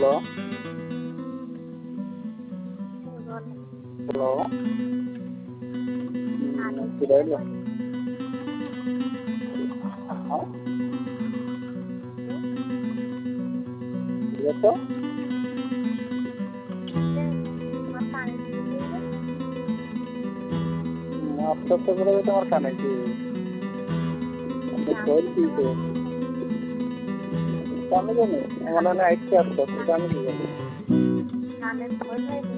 Hello hello ശരിയായില്ല. ആ ഇതൊക്കെ आपका तो बोला तो और खाना चाहिए कोई चीज़ है समझ नहीं मैंने नाइट के आपको काम किया